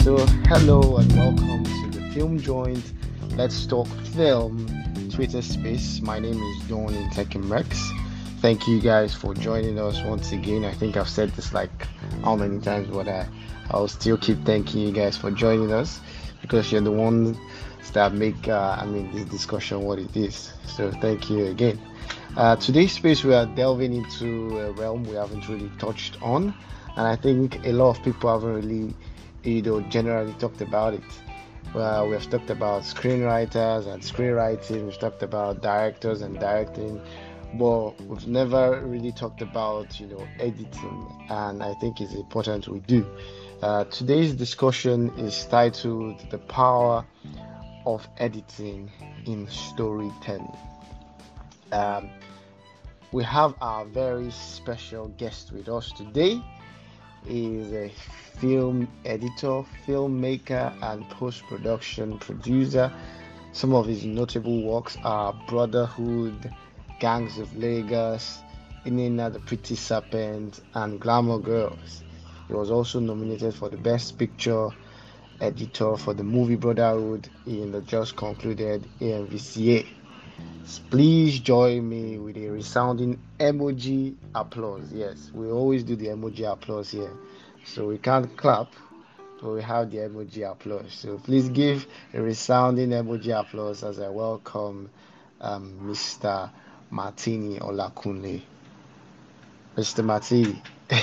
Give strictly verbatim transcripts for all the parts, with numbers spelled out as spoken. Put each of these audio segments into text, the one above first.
So, hello and welcome to the Film Joint. Let's talk film Twitter space. My name is Dawn in Tekken Rex. Thank you guys for joining us once again. I think I've said this like how many times, but I, I'll still keep thanking you guys for joining us because you're the ones that make, uh, I mean, this discussion what it is. So, thank you again. Uh, today's space, we are delving into a realm we haven't really touched on, and I think a lot of people haven't really, you know, generally talked about it. Well, we've talked about screenwriters and screenwriting, we've talked about directors and directing, but we've never really talked about, you know, editing, and I think it's important we do. Uh, today's discussion is titled The Power of Editing in Storytelling. Um, we have our very special guest with us today. He is a film editor, filmmaker, and post-production producer. Some of his notable works are Brotherhood, Gangs of Lagos, Inina the Pretty Serpent, and Glamour Girls. He was also nominated for the Best Picture Editor for the movie Brotherhood in the just concluded A M V C A. Please join me with a resounding emoji applause. Yes, we always do the emoji applause here. So we can't clap, but we have the emoji applause. So please give a resounding emoji applause as I welcome um, Mister Martini Olakunle. Mister Martini,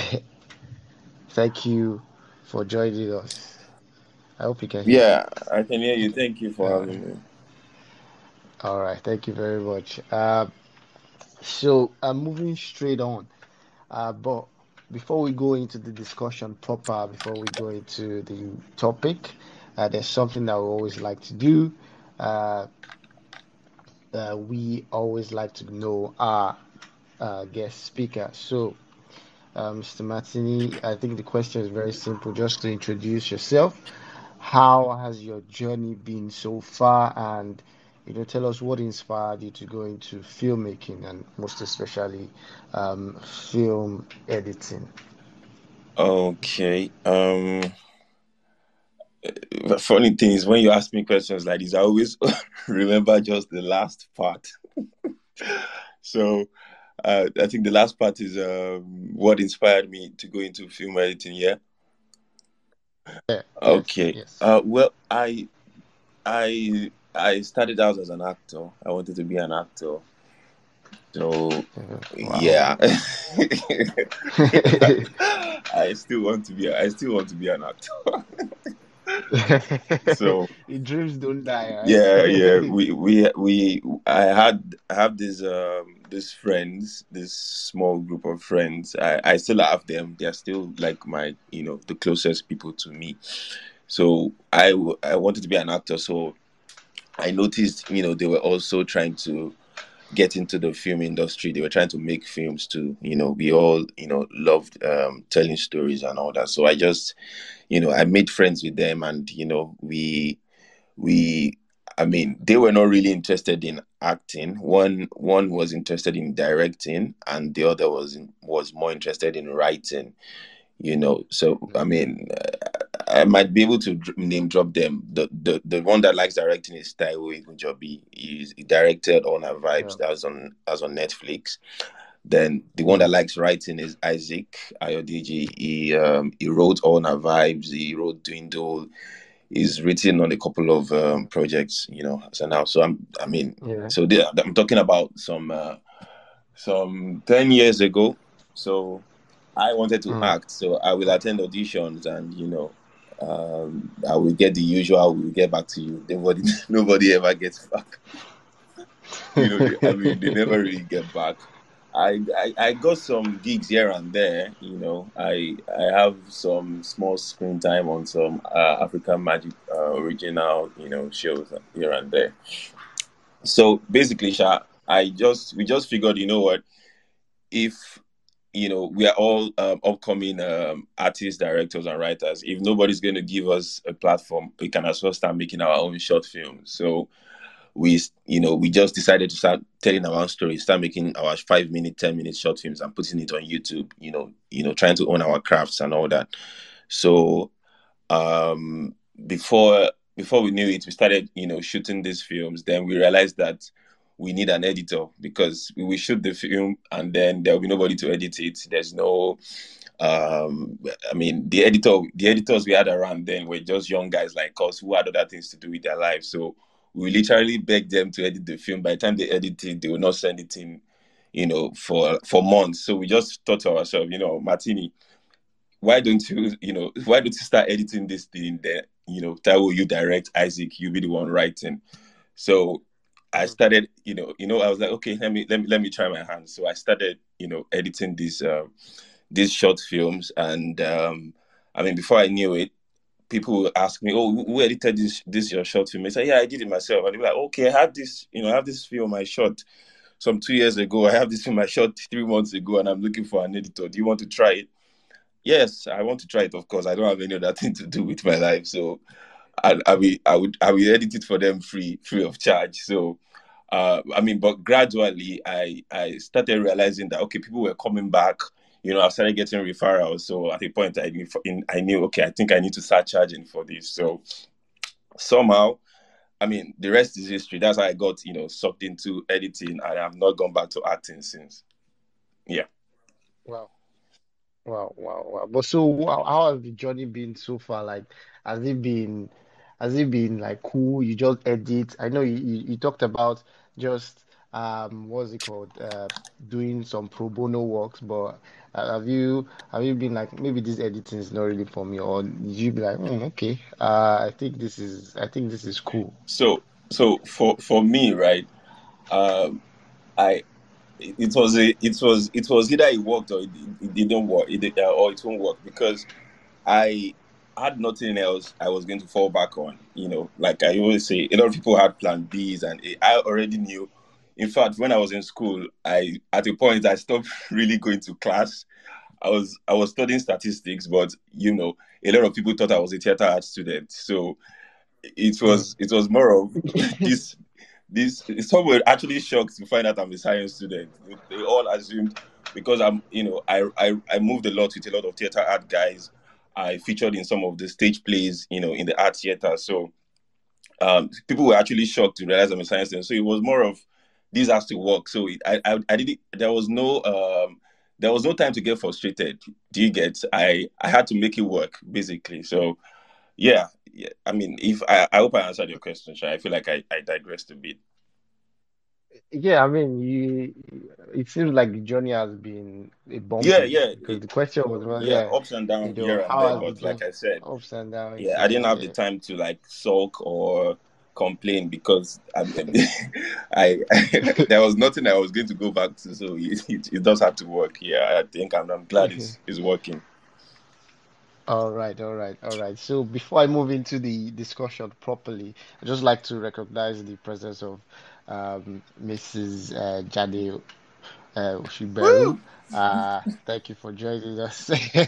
thank you for joining us. I hope you can hear me. Yeah, I can hear you. Thank you for Uh, having me. all right, thank you very much. Uh, so I'm moving straight on. Uh, but before we go into the discussion proper, before we go into the topic, uh, there's something that we always like to do. Uh, uh, we always like to know our uh, guest speaker. So, uh, Mister Martini, I think the question is very simple. Just to introduce yourself, how has your journey been so far, and you know, tell us what inspired you to go into filmmaking and most especially um, film editing. Okay. Um, the funny thing is when you ask me questions like this, I always remember just the last part. So uh, I think the last part is um, what inspired me to go into film editing. Yeah. Yeah, yes, Okay. yes. Uh, well, I I I started out as an actor. I wanted to be an actor. So Uh, wow. yeah, I still want to be. I still want to be an actor. So The dreams don't die, yeah, yeah. right? We we we. I had I have these um these friends, this small group of friends. I I still have them. They are still like my you know the closest people to me. So I w- I wanted to be an actor. So I noticed you know they were also trying to get into the film industry. They were trying to make films too. You know, we all, you know, loved um, telling stories and all that. So I just, you know, I made friends with them, and you know, we we. I mean, they were not really interested in acting. One one was interested in directing, and the other was in, was more interested in writing. You know, so I mean, I might be able to dr- name drop them. The, the the one that likes directing is Taiwo Igunjobi. He's, he directed On Our Vibes. Yeah. That's on that's on Netflix. Then the one that Mm. likes writing is Isaac Ayodeji. He um he wrote On Our Vibes. He wrote Dwindle. He's written on a couple of um, Mm. projects. You know, so now so I'm I mean Yeah. so they, I'm talking about some uh, some ten years ago. So I wanted to Mm. act, so I will attend auditions, and you know, um, I will get the usual. We will get back to you. Nobody, nobody ever gets back. You know, they, I mean, they never really get back. I, I I got some gigs here and there. You know, I I have some small screen time on some uh, African Magic uh, original you know shows here and there. So basically, Sha, I just we just figured, you know what, if you know we are all um, upcoming um, artists, directors, and writers. If nobody's going to give us a platform, we can as well start making our own short films. So we, you know, we just decided to start telling our own stories, start making our five minute, ten minute short films, and putting it on YouTube. You know, you know, trying to own our crafts and all that. So Um, before before we knew it, we started, you know, shooting these films. Then we realized that we need an editor because we will shoot the film and then there will be nobody to edit it. There's no um I mean the editor the editors we had around then were just young guys like us who had other things to do with their lives. So we literally begged them to edit the film. By the time they edit it, they will not send it in, you know, for for months. So we just thought to ourselves, you know, Martini, why don't you, you know, why don't you start editing this thing there? You know, Taiwo, you direct, Isaac, you be the one writing. So I Mm. started, you know, you know, I was like, okay, let me let me let me try my hand. So I started, you know, editing these uh, these short films, and um, I mean, before I knew it, people would ask me, "Oh, who who edited this this your short film?" I say, "Yeah, I did it myself." And they're like, "Okay, I have this, you know, I have this film I shot some two years ago. I have this film I shot three months ago, and I'm looking for an editor. Do you want to try it?" Yes, I want to try it. Of course, I don't have any other thing to do with my life, so I, I will, I would, I will edit it for them free, free of charge. So, uh, I mean, but gradually, I, I started realizing that okay, people were coming back. You know, I started getting referrals. So at a point, I knew, I knew, okay, I think I need to start charging for this. So somehow, I mean, the rest is history. That's how I got, you know, sucked into editing, and I have not gone back to acting since. Yeah. Wow. Wow, wow, wow. But so wow, how has the journey been so far? Like, has it been has it been like cool? You just edit. I know you, you, you talked about just um what's it called? Uh doing some pro bono works, but uh, have you have you been like maybe this editing is not really for me, or did you be like, "Hmm, okay, uh I think this is I think this is cool." So, so for for me, right? Um, I it, it was a it was it was either it worked or it, it didn't work, it, did- uh, or it won't work because I had nothing else I was going to fall back on. You know, like I always say, a lot of people had plan B's, and I already knew. In fact, when I was in school, I at a point I stopped really going to class. I was I was studying statistics, but you know, a lot of people thought I was a theater art student. So it Mm. was it was more of this this some were actually shocked to find out I'm a science student. They, they all assumed because I'm, you know, I, I I moved a lot with a lot of theater art guys. I featured in some of the stage plays, you know, in the art theater. So um, people were actually shocked to realize I'm a science student. So it was more of this has to work. So it, I, I I didn't. There was no um there was no time to get frustrated. Do you get? I I had to make it work basically. So yeah, yeah. I mean, if I, I hope I answered your question, Shai. I feel like I, I digressed a bit. Yeah, I mean, you. It seems like the journey has been a Yeah, bumpy yeah, because it, the question was, well, yeah, yeah, ups and you downs know, here and how there. has the But like journey I said, ups and downs? yeah, I didn't Yeah, have the yeah. time to like sulk or complain because I, I, I there was nothing I was going to go back to. So it, it, it does have to work. Yeah, I think I'm, I'm glad it's, it's working. All right, all right, all right. So before I move into the discussion properly, I'd just like to recognize the presence of um, Missus Uh, Jade uh, Oshiberu. Woo! Uh, thank you for joining us.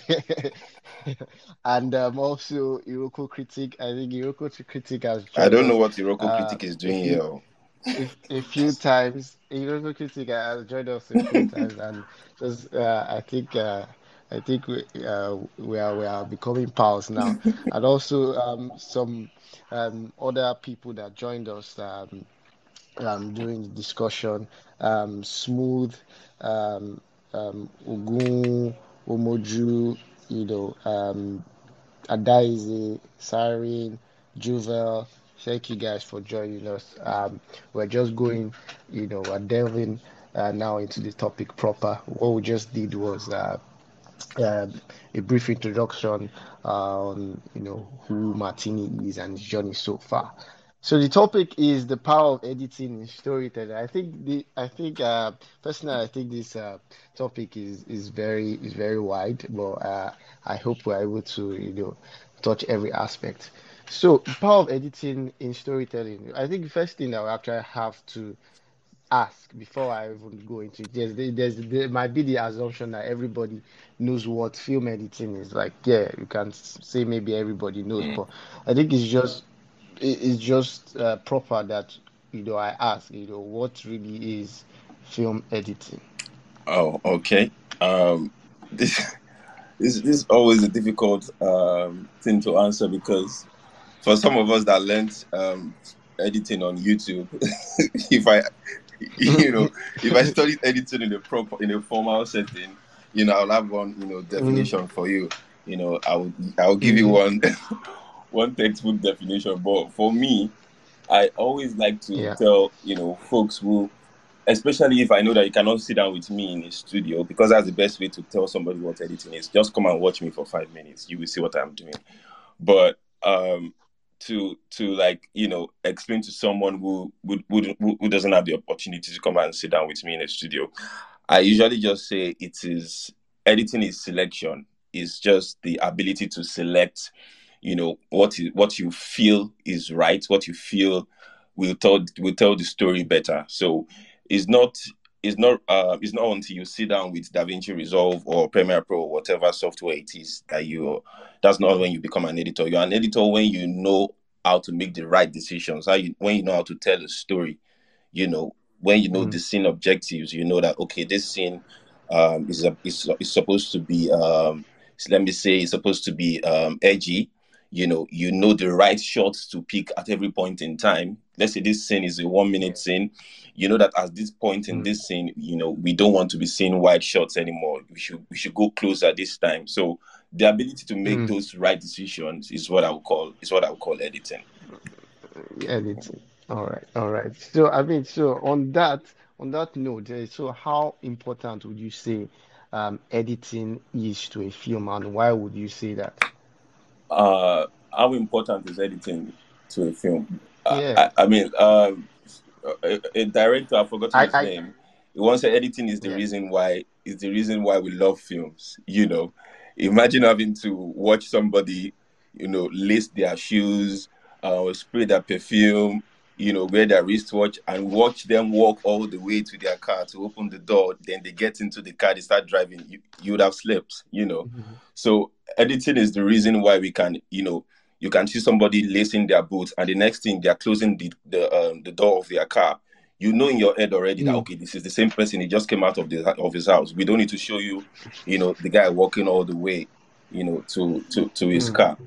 And um, also Iroko Critic. I think Iroko Critic has I joined don't know us what Iroko uh, Critic is a doing few here. if a few times. Iroko Critic has joined us a few times, and just uh, I think uh, I think we uh, we are we are becoming pals now, and also um, some um, other people that joined us. Um, um, during the discussion. Um, Smooth, um, um, Ogun, Omoju, you know, um, Adaize, Siren, Juvel. Thank you guys for joining us. Um, we're just going, you know, we're delving uh, now into the topic proper. What we just did was uh, uh, a brief introduction on, you know, who Martini is and his journey so far. So the topic is the power of editing in storytelling. I think the I think uh, personally I think this uh, topic is is very is very wide, but uh, I hope we're able to, you know, touch every aspect. So the power of editing in storytelling. I think the first thing that we actually have to ask before I even go into it. There's, there's, there might be the assumption that everybody knows what film editing is. Like, yeah, you can s- say maybe everybody knows, Mm. but I think it's just it- it's just uh, proper that, you know, I ask, you know, what really is film editing? Oh, okay. Um, this. this, this is always a difficult um, thing to answer because for some of us that learned um, editing on YouTube, if I, you know, if I studied editing in a proper, in a formal setting, you know, I'll have one, you know, Mm, definition for you. You know, I would, I'll give you mhm. one, one textbook definition. But for me, I always like to Yeah. tell, you know, folks who, especially if I know that you cannot sit down with me in a studio, because that's the best way to tell somebody what editing is. Just come and watch me for five minutes. You will see what I'm doing. But um, to to like you know explain to someone who would who, who who doesn't have the opportunity to come and sit down with me in a studio, I usually just say it is editing is selection. It's just the ability to select, you know, what is what you feel is right, what you feel will tell will tell the story better. So it's not it's not uh, it's not until you sit down with DaVinci Resolve or Premiere Pro or whatever software it is that you that's not when you become an editor. You're an editor when you know how to make the right decisions, how you when you know how to tell a story, you know, when you know the Mm, scene objectives, you know that okay, this scene um is a, is, is supposed to be um let me say it's supposed to be um edgy. You know, you know the right shots to pick at every point in time. Let's say this scene is a one yeah. minute scene. You know that at this point in Mm, this scene, you know, we don't want to be seeing wide shots anymore. We should we should go closer this time. So the ability to make mm. those right decisions is what I would call is what I would call editing. Editing. All right. All right. So I mean, so on that on that note, uh, so how important would you say um, editing is to a film, and why would you say that? Uh, how important is editing to a film? Uh, Yeah. I, I mean, um, a, a director, I've forgotten I his I name. He once said editing is the yeah. reason why is the reason why we love films. You know, imagine having to watch somebody, you know, lace their shoes, uh, spray their perfume, you know, wear their wristwatch, and watch them walk all the way to their car to open the door. Then they get into the car, they start driving. You, you would have slept, you know. Mhm. So editing is the reason why we can, you know, you can see somebody lacing their boots, and the next thing they're closing the the um, the door of their car. You know in your head already that Mm, okay, this is the same person. He just came out of the of his house. We don't need to show you, you know, the guy walking all the way, you know, to to to his mm, car.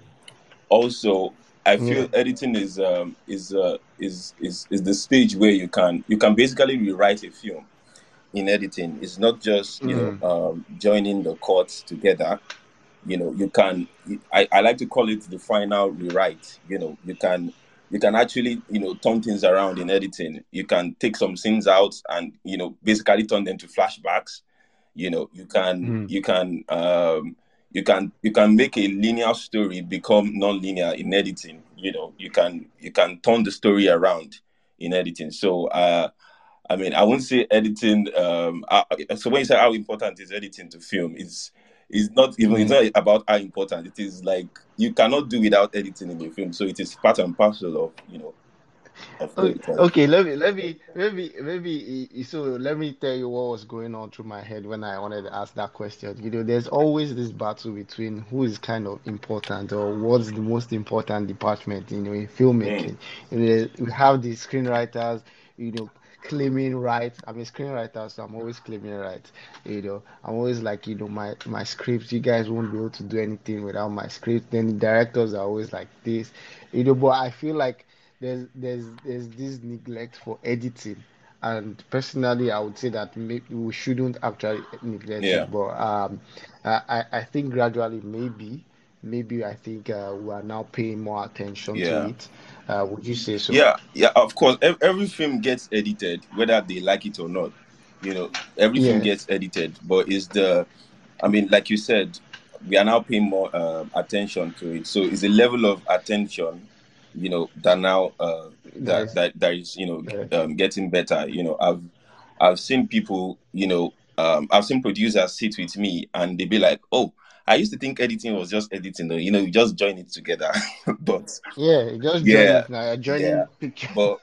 Also, I yeah. feel editing is um is uh is is is the stage where you can you can basically rewrite a film in editing. It's not just you know Mm, um joining the chords together. You know you can I, I like to call it the final rewrite. You know you can you can actually you know turn things around in editing. You can take some scenes out and you know basically turn them to flashbacks. You know you can mm, you can um you can you can make a linear story become non-linear in editing. You know you can you can turn the story around in editing. So uh I mean, I wouldn't say editing. Um, uh, so when you say how important is editing to film, it's it's not even it's mm. not about how important it is. Like you cannot do without editing in a film, so it is part and parcel of you know of Okay, storytelling. okay, let me let me maybe maybe i- i- so let me tell you what was going on through my head when I wanted to ask that question. You know, there's always this battle between who is kind of important or what's the most important department, you know, in Mm, filmmaking. You know, we have the screenwriters, you know, claiming rights. I'm a screenwriter, so I'm always claiming rights. You know, I'm always like, you know, my my script, you guys won't be able to do anything without my script. Then the directors are always like this, you know, but I feel like there's there's there's this neglect for editing, and personally I would say that maybe we shouldn't actually neglect yeah, it, but um i i I think gradually maybe maybe I think uh, we are now paying more attention to yeah, it. Uh would you say so? yeah, yeah. Of course, ev- every film gets edited, whether they like it or not. You know, every film Yes, gets edited, but is the I mean, like you said, we are now paying more um, attention to it. So it's a level of attention, you know, that now uh, that that is that that is you uh, know um, getting better. You know, I've I've seen people, you know, um, I've seen producers sit with me and they be like, "Oh, I used to think editing was just editing. Though. You know, you just join it together." But yeah, just join yeah, it now. You're yeah, joining picture but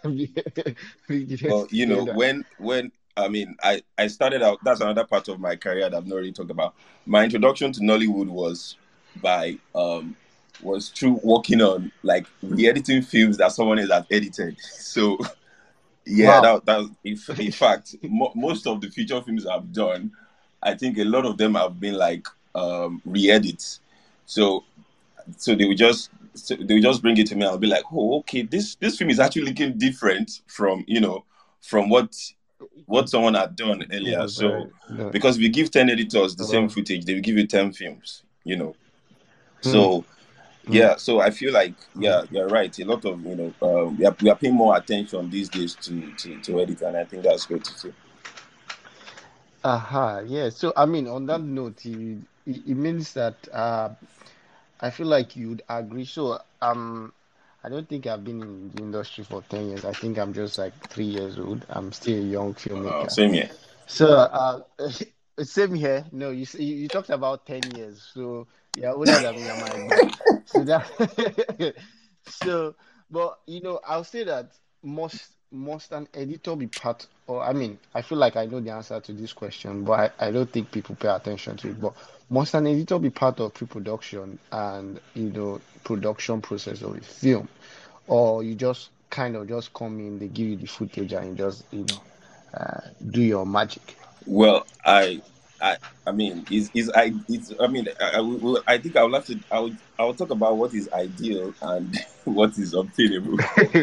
videos but you know together. when when I mean I I started out. That's another part of my career that I've not really talked about. My introduction to Nollywood was by um was through working on like re-editing films that someone else had edited. So yeah, Wow. that that in, in fact mo- most of the feature films I've done, I think a lot of them have been like um, re-edits. So so they would just so they would just bring it to me. I'll be like, oh, okay, this this film is actually looking different from you know from what what someone had done earlier. Mm, right. So No. because if you give ten editors the same Oh. footage, they will give you ten films. You know. Mm, So mm, yeah, so I feel like mm. yeah, you're right. A lot of you know uh, we are we are paying more attention these days to to to edit, and I think that's great to see. Aha, yeah. So, I mean, on that note, you, it, it means that uh, I feel like you'd agree. So, um, I don't think I've been in the industry for ten years. I think I'm just like three years old. I'm still a young Uh, filmmaker. same here. So, uh, same here. No, you, s- you you talked about ten years. So, you're older than me, am I bad? So that, so, but you know, I'll say that must must an editor be part, or I mean, I feel like I know the answer to this question, but I, I don't think people pay attention to it. But must an editor be part of pre-production and you know production process of a film, or you just kind of just come in, they give you the footage and you just you know uh, do your magic. Well, I, I, I mean, is is I, it's. I mean, I, I, will- I think I will have to. I would. I will talk about what is ideal and what is obtainable.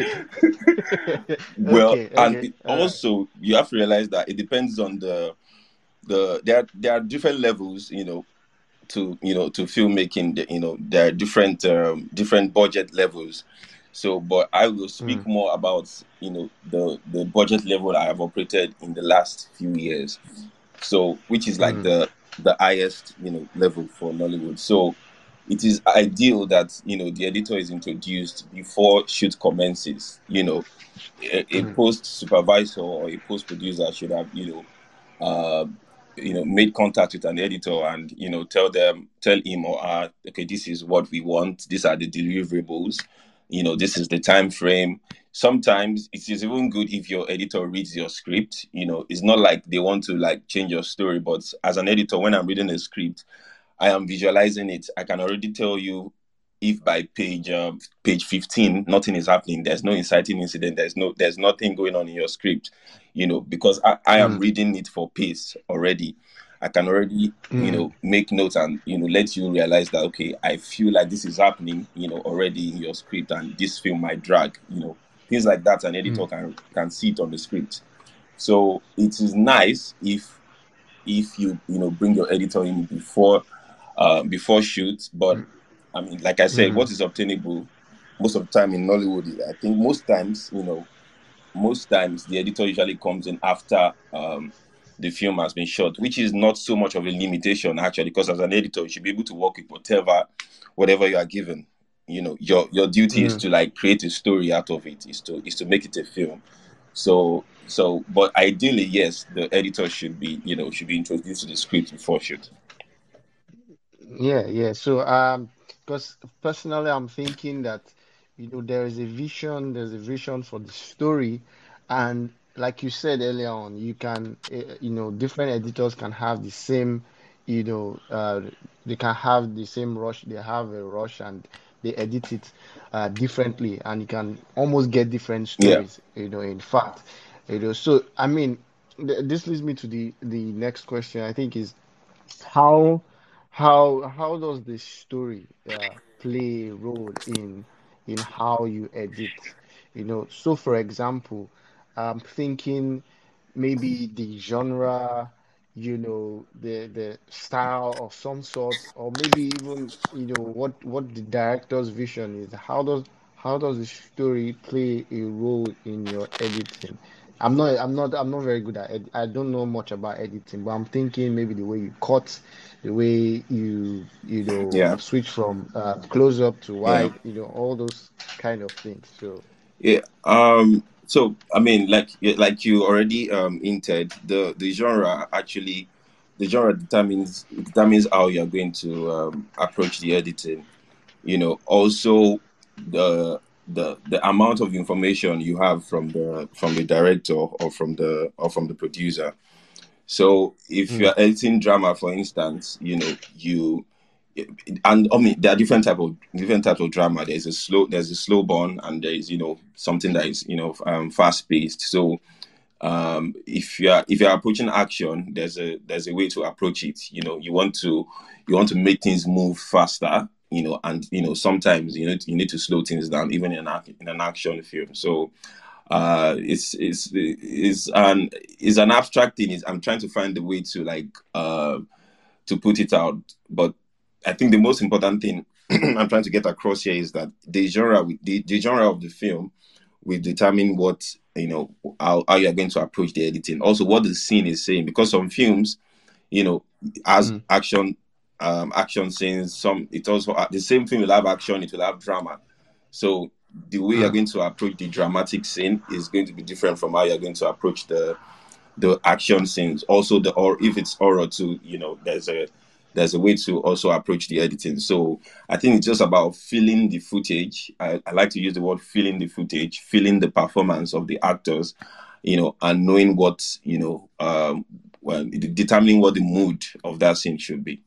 Well, Okay, and okay, it all right. also you have to realize that it depends on the the there. Are, there are different levels, you know, to you know to filmmaking. The- You know, there are different um, different budget levels. So, but I will speak Mm, more about you know the the budget level I have operated in the last few years, so which is like mm, the the highest you know level for Nollywood. So it is ideal that you know the editor is introduced before shoot commences. You know, a, a mm, post supervisor or a post producer should have you know uh, you know made contact with an editor and you know tell them tell him or her, okay, this is what we want, these are the deliverables, you know this is the time frame. Sometimes it is even good if your editor reads your script. You know it's not like they want to like change your story, but as an editor, when I'm reading a script, I am visualizing it. I can already tell you if by page um, page fifteen nothing is happening. There's no inciting incident. There's no there's nothing going on in your script. You know because I, I am mm, reading it for pace already. I can already you mm, know make notes and you know let you realize that okay, I feel like this is happening you know already in your script, and this film might drag. You know things like that. An editor mm, can can see it on the script. So it is nice if if you you know bring your editor in before uh, before shoot. But mm, I mean, like I said, mm, what is obtainable most of the time in Nollywood, I think most times, you know, most times the editor usually comes in after um, the film has been shot, which is not so much of a limitation actually, because as an editor, you should be able to work with whatever, whatever you are given. You know, your your duty is mm. to like create a story out of it, is to is to make it a film. So so, but ideally, yes, the editor should be you know should be introduced to the script before shoot. Yeah, yeah. So, um, because personally, I'm thinking that, you know, there is a vision, there's a vision for the story, and like you said earlier on, you can, uh, you know, different editors can have the same, you know, uh, they can have the same rush, they have a rush, and they edit it, uh, differently, and you can almost get different Yeah. stories, you know, in fact, you know. So, I mean, th this leads me to the the next question, I think is. How how how does the story uh, play a role in in how you edit? You know, so for example, I'm thinking maybe the genre, you know, the the style of some sorts, or maybe even, you know, what what the director's vision is. How does how does the story play a role in your editing? I'm not I'm not I'm not very good at ed I don't know much about editing, but I'm thinking maybe the way you cut, the way you you know Yeah. switch from uh, close up to Yeah. wide, you know, all those kind of things. So, Yeah. Um. So I mean, like yeah, like you already um hinted, the the genre actually, the genre determines it determines how you're going to um, approach the editing. You know, also the the the amount of information you have from the from the director or from the or from the producer. So if mm, you're editing drama, for instance, you know, you and I mean there are different type of different types of drama. There's a slow there's a slow burn and there is, you know, something that is, you know, um, fast paced. So um, if you're if you're approaching action, there's a there's a way to approach it. You know, you want to you want to make things move faster. You know, and you know sometimes you know you need to slow things down, even in an in an action film. So uh, it's it's it's an it's an abstract thing. It's, I'm trying to find the way to like uh, to put it out, but I think the most important thing I'm trying to get across here is that the genre the, the genre of the film will determine what you know how, how you're going to approach the editing. Also, what the scene is saying, because some films, you know, as Mm. action, um, action scenes. Some it also the same film will have action, it will have drama. So the way you're Mm. going to approach the dramatic scene is going to be different from how you're going to approach the the action scenes. Also, the or if it's horror too, you know, there's a there's a way to also approach the editing. So I think it's just about feeling the footage. I, I like to use the word feeling the footage, feeling the performance of the actors, you know, and knowing what, you know, um, well, determining what the mood of that scene should be.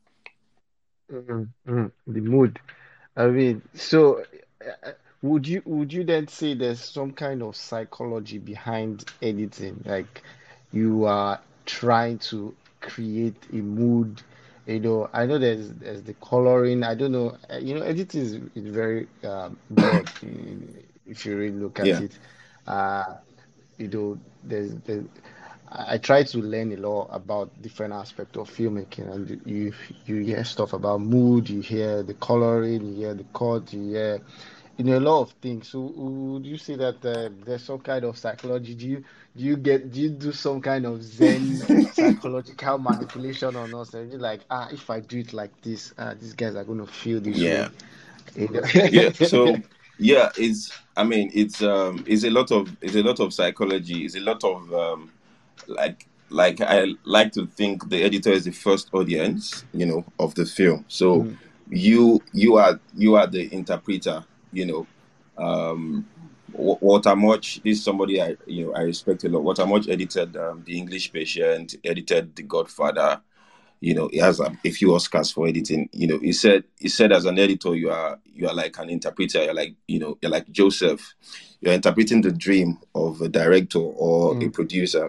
Mm. Mm. The mood. I mean, so uh, would you would you then say there's some kind of psychology behind editing? Like you are trying to create a mood, you know, I know there's there's the coloring. I don't know, uh, you know, editing is, is very um, broad uh, if you really look at Yeah. it. Uh, you know, there's, there's I I try to learn a lot about different aspects of filmmaking, and you you hear stuff about mood, you hear the coloring, you hear the cut, you hear you know a lot of things. So would you say that uh, there's some kind of psychology? Do you do you get do you do some kind of Zen psychological manipulation on us? And you're like, ah, if I do it like this, uh, these guys are gonna feel this Yeah. way. You know? Yeah. So yeah, it's I mean it's um it's a lot of it's a lot of psychology. It's a lot of um like like I like to think the editor is the first audience, you know, of the film. So Mm, you you are you are the interpreter, you know. Um, Wa- Walter Much is somebody I you know I respect a lot. Walter Much edited um, The English Patient, edited The Godfather. You know, he has a, a few Oscars for editing. You know, he said he said as an editor, you are you are like an interpreter. You're like you know you're like Joseph. You're interpreting the dream of a director or a mm, producer.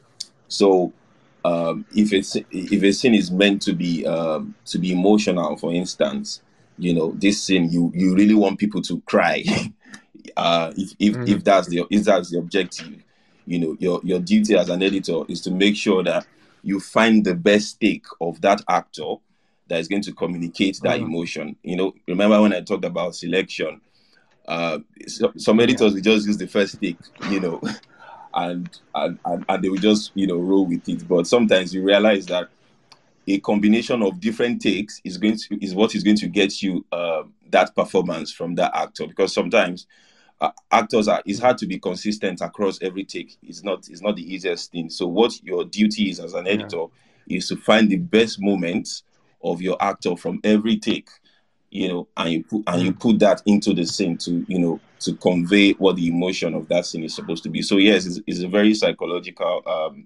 So um, if it's if a scene is meant to be um, to be emotional, for instance, you know this scene you you really want people to cry. uh, if if mm, if that's the if that's the objective, you know your your duty as an editor is to make sure that you find the best take of that actor that is going to communicate that mm. emotion. You know, remember when I talked about selection? Uh, so, some Yeah. editors will just use the first take, you know, and, and and and they will just you know roll with it. But sometimes you realize that a combination of different takes is going to is what is going to get you uh, that performance from that actor. Because sometimes uh, actors are it's Mm, hard to be consistent across every take. It's not it's not the easiest thing. So what your duty is as an yeah. editor is to find the best moments of your actor from every take, you know, and you put and you Mm, put that into the scene to you know to convey what the emotion of that scene is supposed to be. So yes, it's, it's a very psychological um,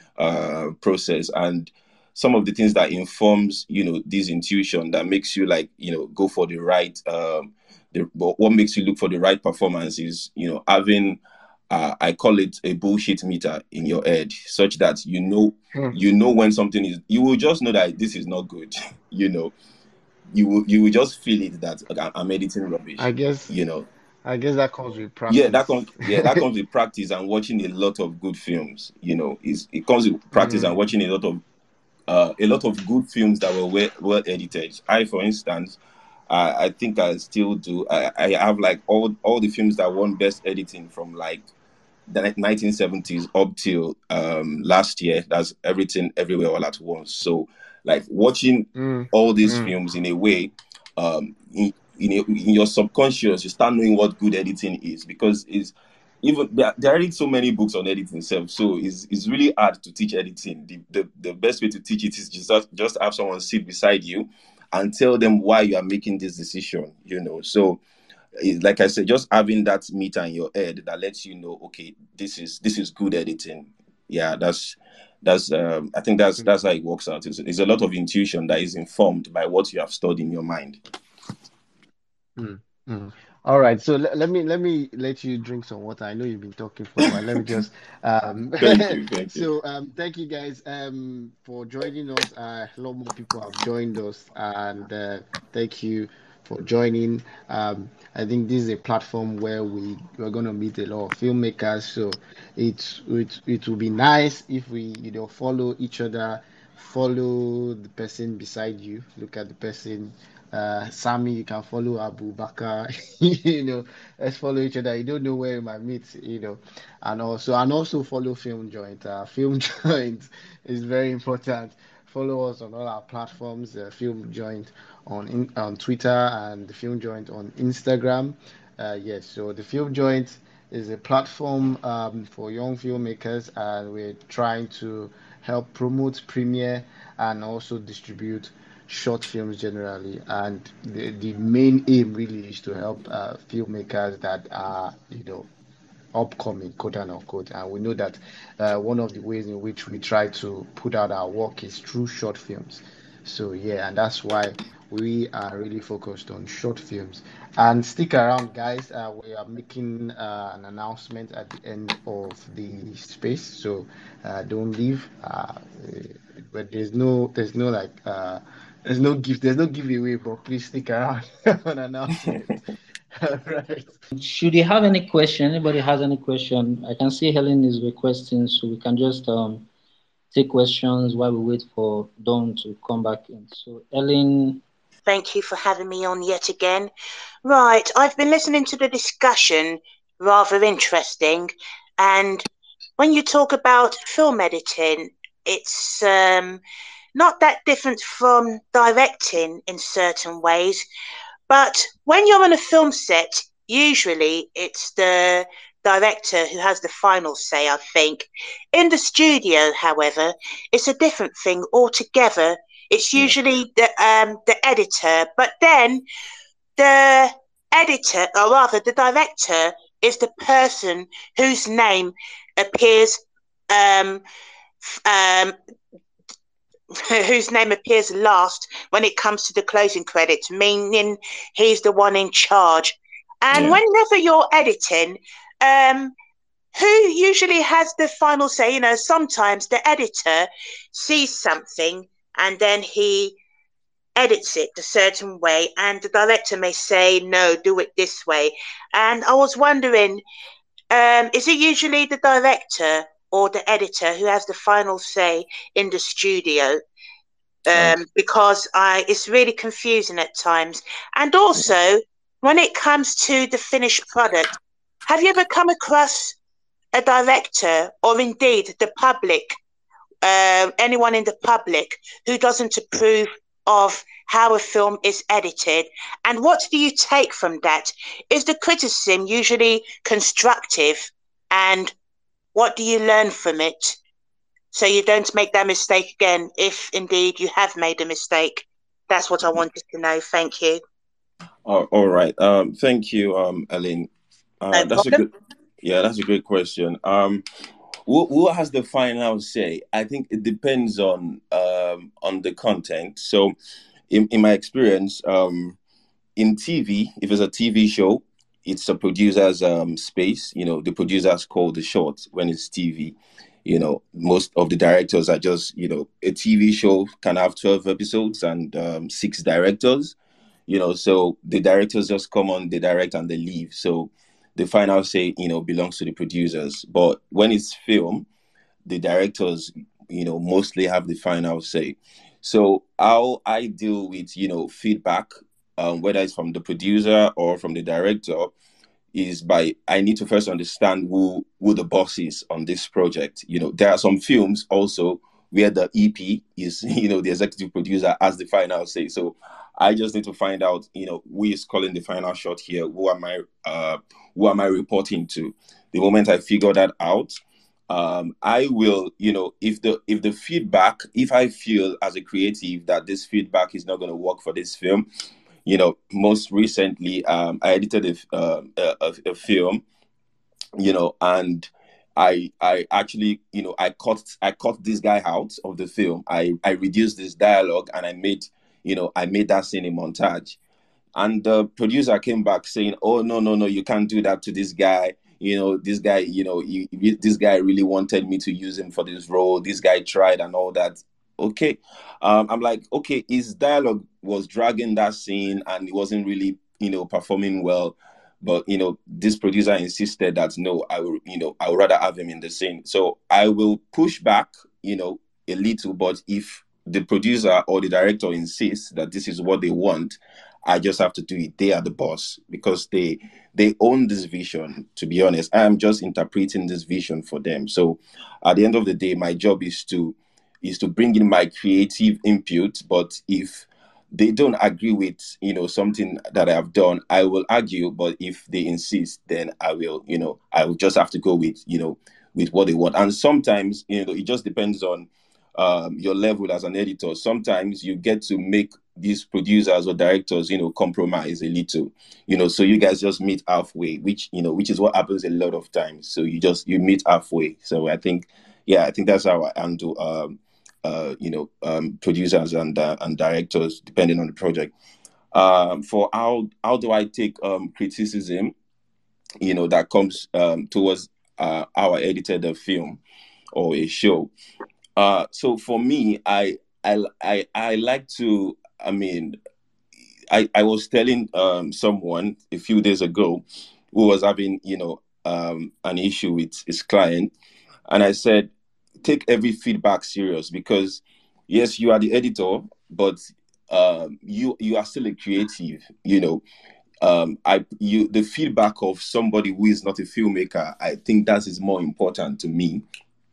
uh, process, and some of the things that informs you know this intuition that makes you like you know go for the right um, the what makes you look for the right performance is you know having uh, I call it a bullshit meter in your head, such that you know mm. you know when something is you will just know that this is not good. you know you will you will just feel it that okay, I'm editing I rubbish. guess You know, I guess that comes with yeah, that practice. comes yeah that comes with practice and watching a lot of good films. You know, is it comes with practice and Mm, watching a lot of uh, a lot of good films that were well, well edited. I, for instance, I, I think I still do. I, I have like all all the films that won best editing from like the nineteen seventies up till um, last year. That's Everything Everywhere All at Once. So, like watching mm, all these mm, films in a way, um, in, in, a, in your subconscious, you start knowing what good editing is because it's even there, there are so many books on editing itself. So it's, it's really hard to teach editing. The, the the best way to teach it is just just have someone sit beside you and tell them why you are making this decision. You know, so it- like I said, just having that meter in your head that lets you know, okay, this is this is good editing. Yeah, that's that's um, I think that's mm, that's how it works out. It's, it's a lot of intuition that is informed by what you have stored in your mind. mm. Mm. All right, so le- let me let me let you drink some water. I know you've been talking for a while. Let me just um Thank you, thank you. so um thank you guys um for joining us. Uh, a lot more people have joined us, and uh, thank you for joining. Um, I think this is a platform where we we're gonna meet a lot of filmmakers. So it it it will be nice if we you know follow each other, follow the person beside you, look at the person uh Sammy, you can follow Abu Bakar, you know, let's follow each other. You don't know where you might meet, you know, and also and also follow Film Joint. Uh, Film Joint is very important. Follow us on all our platforms, uh, Film Joint on in, on Twitter and the Film Joint on Instagram. Uh, yes, so the Film Joint is a platform um, for young filmmakers, and we're trying to help promote, premiere, and also distribute short films generally. And the, the main aim really is to help uh, filmmakers that are, you know, upcoming, quote and unquote. And we know that uh, one of the ways in which we try to put out our work is through short films. So yeah, and that's why we are really focused on short films. And stick around, guys. Uh, we are making uh, an announcement at the end of the space, so uh, don't leave. Uh, but there's no, there's no like, uh, there's no gift, there's no giveaway. But please stick around for an announcement. All right. Should you have any question, anybody has any question, I can see Helen is requesting, so we can just um, take questions while we wait for Dawn to come back in. So, Ellen. Thank you for having me on yet again. Right, I've been listening to the discussion, rather interesting. And when you talk about film editing, it's um, not that different from directing in certain ways. But when you're on a film set, usually it's the director who has the final say, I think. In the studio, however, it's a different thing altogether. It's Yeah. usually the um, the editor, but then the editor, or rather the director, is the person whose name appears um, um, whose name appears last when it comes to the closing credits, meaning he's the one in charge. And Yeah. whenever you're editing, um, who usually has the final say? You know, sometimes the editor sees something and then he edits it a certain way, and the director may say, no, do it this way. And I was wondering, um, is it usually the director or the editor who has the final say in the studio? Okay. Um, because I it's really confusing at times. And Yeah. also, when it comes to the finished product, have you ever come across a director or indeed the public, uh, anyone in the public who doesn't approve of how a film is edited? And what do you take from that? Is the criticism usually constructive? And what do you learn from it? So you don't make that mistake again if indeed you have made a mistake. That's what I wanted to know. Thank you. Oh, all right. Um, thank you, um, Ellen. No Uh, that's a problem. good. Yeah, that's a great question. Um, who, who has the final say? I think it depends on um on the content. So, in in my experience, um, in T V, if it's a T V show, it's a producer's um space. You know, the producers call the shots when it's T V. You know, most of the directors are just, you know, a T V show can have twelve episodes and um, six directors, you know, so the directors just come on, they direct and they leave. So the final say, you know, belongs to the producers. But when it's film, the directors, you know, mostly have the final say. So how I deal with, you know, feedback, um, whether it's from the producer or from the director, is by I need to first understand who who the boss is on this project. You know, there are some films also where the E P is, you know, the executive producer as the final say. So I just need to find out, you know, who is calling the final shot here. Who am I? Uh, who am I reporting to? The moment I figure that out, um, I will, you know, if the if the feedback, if I feel as a creative that this feedback is not going to work for this film, you know, most recently, um, I edited a, uh, a, a, a film, you know, and I I actually, you know, I cut I cut this guy out of the film. I I reduced this dialogue and I made, you know, I made that scene a montage. And the producer came back saying, "Oh, no, no, no, you can't do that to this guy. You know, this guy, you know, you, this guy really wanted me to use him for this role. This guy tried and all that." Okay. Um, I'm like, okay, his dialogue was dragging that scene and he wasn't really, you know, performing well. But, you know, this producer insisted that, no, I will, you know, I would rather have him in the scene. So I will push back, you know, a little, but if the producer or the director insists that this is what they want, I just have to do it. They are the boss because they they own this vision. To be honest, I am just interpreting this vision for them. So at the end of the day, my job is to is to bring in my creative input. But if they don't agree with, you know, something that I have done, I will argue. But if they insist, then I will, you know, I will just have to go with, you know, with what they want. And sometimes, you know, it just depends on um, your level as an editor. Sometimes you get to make these producers or directors, you know, compromise a little, you know, so you guys just meet halfway, which, you know, which is what happens a lot of times. So you just, you meet halfway. So I think, yeah, I think that's how I handle, um, uh, you know, um, producers and uh, and directors, depending on the project. Um, for how, how do I take um, criticism, you know, that comes um, towards uh, how I edited a film or a show. Uh, so for me, I, I, I, I like to, I mean, I, I was telling um, someone a few days ago who was having, you know, um, an issue with his client. And I said, take every feedback serious because, yes, you are the editor, but um, you you are still a creative, you know. Um, I you the feedback of somebody who is not a filmmaker, I think that is more important to me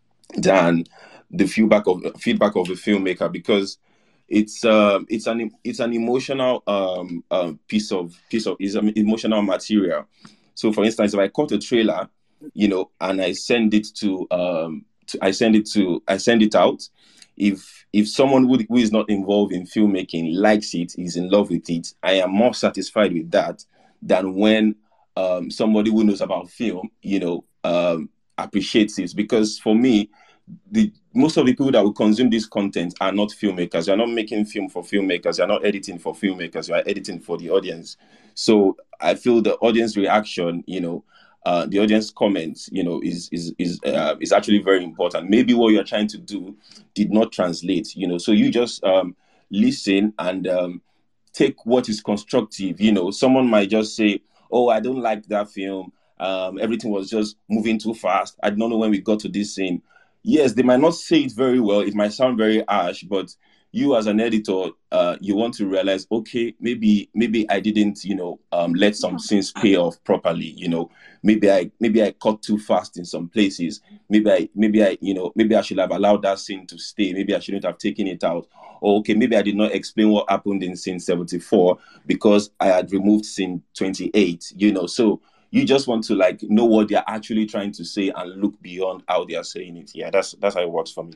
than the feedback of feedback of a filmmaker because it's um it's an it's an emotional um uh, piece of piece of is an emotional material. So for instance, if I cut a trailer, you know, and I send it to um to, I send it to I send it out, if if someone who, who is not involved in filmmaking likes it, is in love with it, I am more satisfied with that than when um somebody who knows about film, you know, um appreciates it. Because for me, the most of the people that will consume this content are not filmmakers. You're not making film for filmmakers. You're not editing for filmmakers. You are editing for the audience. So I feel the audience reaction, you know, uh, the audience comments, you know, is is is uh, is actually very important. Maybe what you're trying to do did not translate, you know. So you just um, listen and um, take what is constructive. You know, someone might just say, "Oh, I don't like that film. Um, everything was just moving too fast. I don't know when we got to this scene." Yes, they might not say it very well. It might sound very harsh, but you as an editor, uh, you want to realize, okay, maybe maybe I didn't, you know, um, let some scenes pay off properly. You know, maybe I maybe I cut too fast in some places. Maybe I maybe I you know maybe I should have allowed that scene to stay. Maybe I shouldn't have taken it out. Or okay, maybe I did not explain what happened in scene seventy-four because I had removed scene twenty-eight. You know, so you just want to like know what they're actually trying to say and look beyond how they are saying it. Yeah, that's that's how it works for me.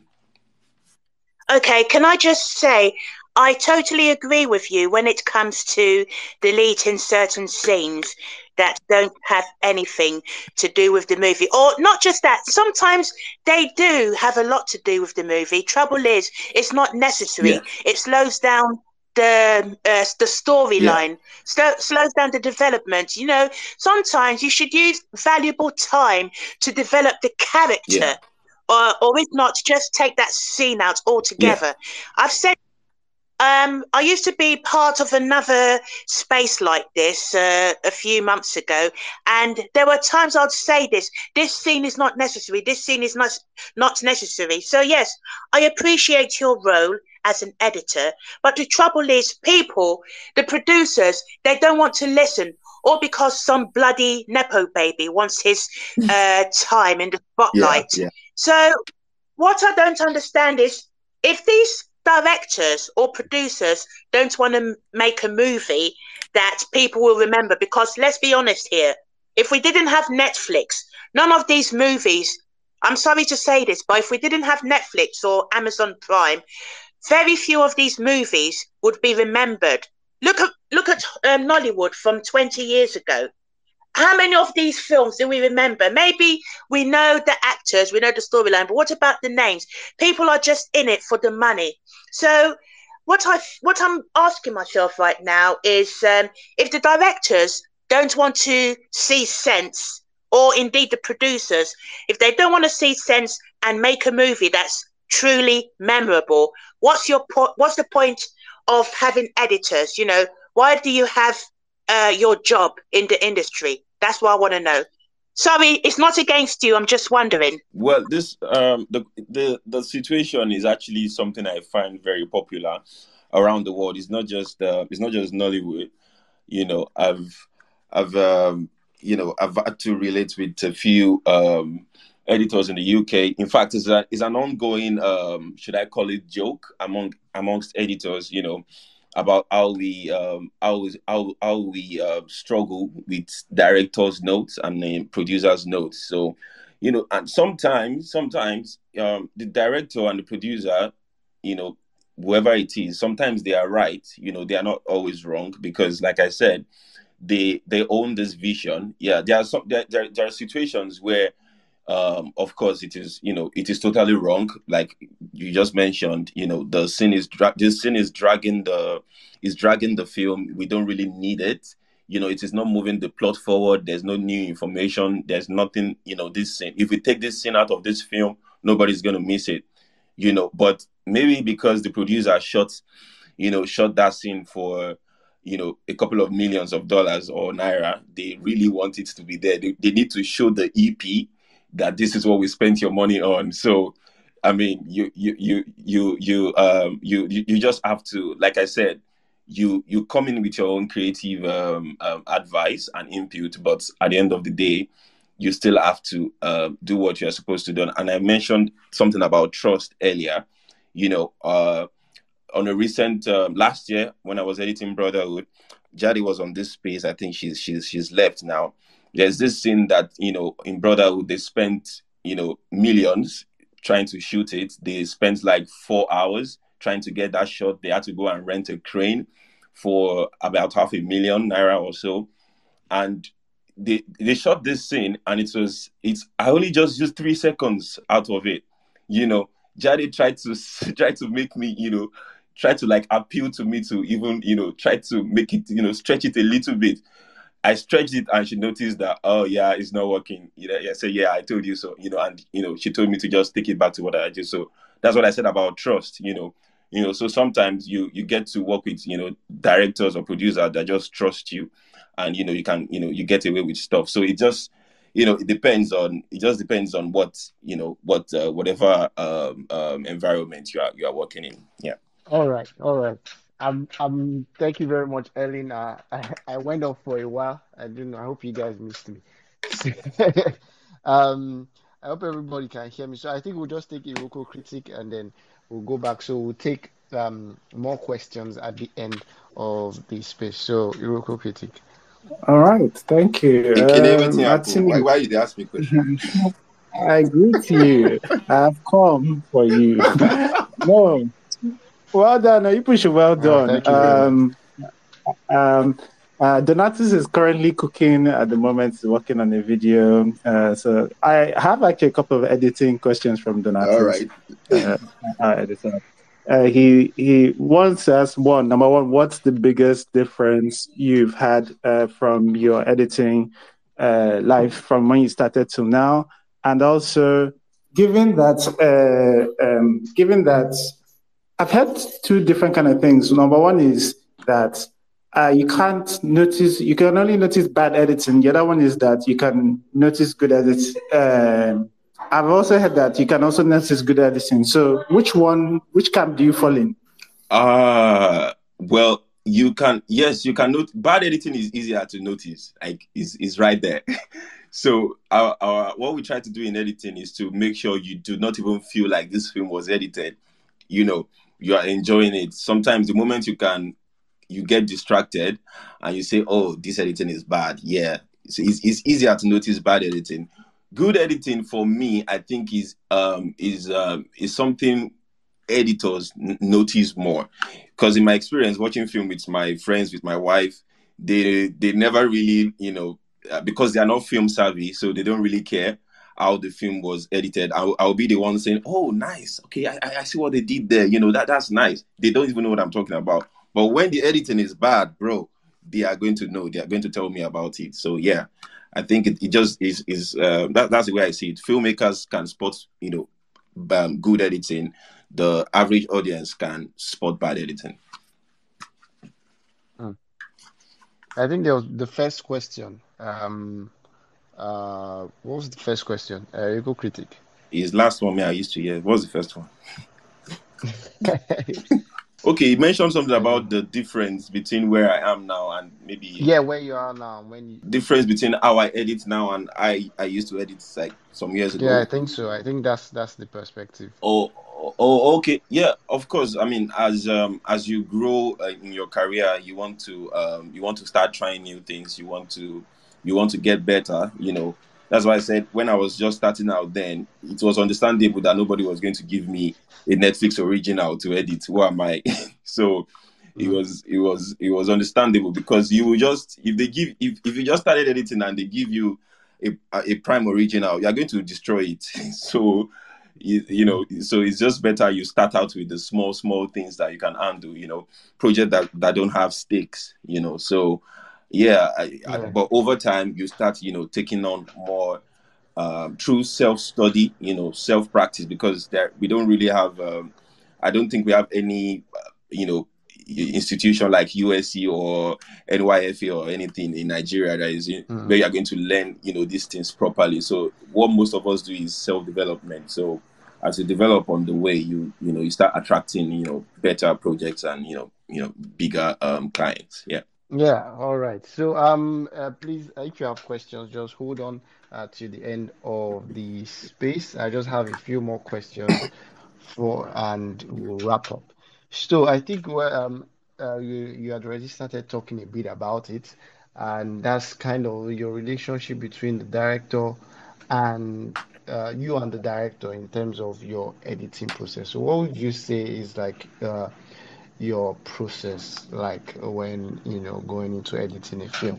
Okay, can I just say, I totally agree with you when it comes to deleting certain scenes that don't have anything to do with the movie. Or not just that, sometimes they do have a lot to do with the movie. Trouble is, it's not necessary. Yeah. It slows down the uh, the storyline, yeah. Sl- slows down the development. You know, sometimes you should use valuable time to develop the character. Yeah. Or, or if not, just take that scene out altogether. Yeah. I've said, um, I used to be part of another space like this uh, a few months ago, and there were times I'd say this, this scene is not necessary, this scene is not, not necessary. So yes, I appreciate your role as an editor, but the trouble is people, the producers, they don't want to listen, or because some bloody Nepo baby wants his uh, time in the spotlight. Yeah, yeah. So what I don't understand is if these directors or producers don't want to make a movie that people will remember, because let's be honest here, if we didn't have Netflix, none of these movies, I'm sorry to say this, but if we didn't have Netflix or Amazon Prime, very few of these movies would be remembered. Look at look at um, Nollywood from twenty years ago. How many of these films do we remember? Maybe we know the actors, we know the storyline, but what about the names? People are just in it for the money. So what I what I'm asking myself right now is um, if the directors don't want to see sense, or indeed the producers, if they don't want to see sense and make a movie that's truly memorable, what's your po- what's the point of having editors? You know, why do you have uh, your job in the industry? That's what I want to know. Sorry, it's not against you. I'm just wondering. Well, this um the the the situation is actually something I find very popular around the world. It's not just uh, it's not just Nollywood. You know, I've I've um, you know I've had to relate with a few um, editors in the U K. In fact, it's a, it's an ongoing um, should I call it joke among amongst editors. You know, about how we um, how we- how how we uh, struggle with directors' notes and then producers' notes. So, you know, and sometimes sometimes um, the director and the producer, you know, whoever it is, sometimes they are right. You know, they are not always wrong because, like I said, they they own this vision. Yeah, there are some there, there, there are situations where um of course it is, you know, it is totally wrong, like you just mentioned. You know, the scene is dra- this scene is dragging the is dragging the film. We don't really need it. You know, it is not moving the plot forward. There's no new information. There's nothing. You know, this scene, if we take this scene out of this film, nobody's going to miss it. You know, but maybe because the producer shot you know shot that scene for you know a couple of millions of dollars or naira, they really want it to be there. They, they need to show the EP that this is what we spent your money on. So I mean, you you you you you um you you, you just have to, like I said, you you come in with your own creative um, um advice and input, but at the end of the day, you still have to uh, do what you're supposed to do. And I mentioned something about trust earlier. You know, uh on a recent um, last year when I was editing Brotherhood, Jadi was on this space. I think she's she's she's left now. There's this scene that, you know, in Brotherhood they spent, you know, millions trying to shoot it. They spent like four hours trying to get that shot. They had to go and rent a crane for about half a million naira or so, and they they shot this scene, and it was it's I only just used three seconds out of it. You know, Jade tried to try to make me, you know, try to like appeal to me to even, you know, try to make it, you know, stretch it a little bit. I stretched it and she noticed that, oh yeah, it's not working. You know, I said, yeah, I told you so, you know, and you know, she told me to just take it back to what I did. So that's what I said about trust, you know. You know, so sometimes you you get to work with, you know, directors or producers that just trust you, and you know, you can, you know, you get away with stuff. So it just, you know, it depends on it just depends on what, you know, what uh, whatever um, um environment you are you are working in. Yeah. All right, all right. Um, um, thank you very much, Ellen. Uh, I, I went off for a while. I didn't know. I hope you guys missed me. um, I hope everybody can hear me. So I think we'll just take a local critic and then we'll go back. So we'll take um more questions at the end of the space. So local critic. All right, thank you. In, in Uh, everything happen. Why, Martin, why you ask me question? I greet you. I've come for you. No, well done. You push it well Oh, done. thank you very much. Um, um, uh, Donatus is currently cooking at the moment. He's working on a video. Uh, so I have actually a couple of editing questions from Donatus. All right. uh, our editor. Uh, he he wants to ask one number one. What's the biggest difference you've had uh, from your editing uh, life from when you started to now? And also, given that uh, um, given that I've had two different kind of things. Number one is that uh, you can't notice. You can only notice bad editing. The other one is that you can notice good editing. Uh, I've also heard that you can also notice good editing. So which one, which camp do you fall in? Uh well, you can yes, you can note bad editing is easier to notice. Like is is right there. So our, our what we try to do in editing is to make sure you do not even feel like this film was edited. You know, you are enjoying it. Sometimes the moment you can you get distracted and you say, oh, this editing is bad. Yeah. So it's, it's easier to notice bad editing. Good editing for me, I think, is um is um is something editors n- notice more, because in my experience watching film with my friends, with my wife, they they never really, you know, uh, because they are not film savvy, so they don't really care. how the film was edited, I'll, I'll be the one saying, "Oh, nice. Okay, I, I see what they did there. You know, that that's nice." They don't even know what I'm talking about. But when the editing is bad, bro, they are going to know. They are going to tell me about it. So yeah, I think it, it just is is uh, that that's the way I see it. Filmmakers can spot, you know, um, good editing. The average audience can spot bad editing. Hmm. I think there was the first question. Um, uh, what was the first question? Uh, Ego critic. His last one, me, I used to hear. What was the first one? Okay, you mentioned something about the difference between where I am now and maybe Yeah, where you are now. When you... difference between how I edit now and I I used to edit like some years ago. Yeah, I think so. I think that's that's the perspective. Oh, oh, okay. Yeah, of course. I mean, as um as you grow uh, in your career, you want to um you want to start trying new things. You want to you want to get better. You know, that's why I said when I was just starting out, then it was understandable that nobody was going to give me a Netflix original to edit. Who am I? So it Mm. was it was it was understandable because you will just if they give if, if you just started editing and they give you a a prime original, you are going to destroy it. So you, you know, so it's just better you start out with the small small things that you can handle. You know, projects that that don't have stakes. You know, so yeah, I, I, Yeah. but over time you start you know taking on more um, through self study. You know, self practice because there we don't really have. Um, I don't think we have any. Uh, you know institution like U S C or N Y F A or anything in Nigeria that is Mm. where you are going to learn, you know, these things properly. So what most of us do is self-development. So as you develop on the way, you you know you start attracting, you know, better projects and you know you know bigger um clients. Yeah. Yeah, all right. So, um, uh, please, uh, if you have questions, just hold on uh, to the end of the space. I just have a few more questions for, and we'll wrap up. So, I think well, um, uh, you you had already started talking a bit about it, and that's kind of your relationship between the director and uh, you and the director in terms of your editing process. So, what would you say is like uh, your process like when you know going into editing a film?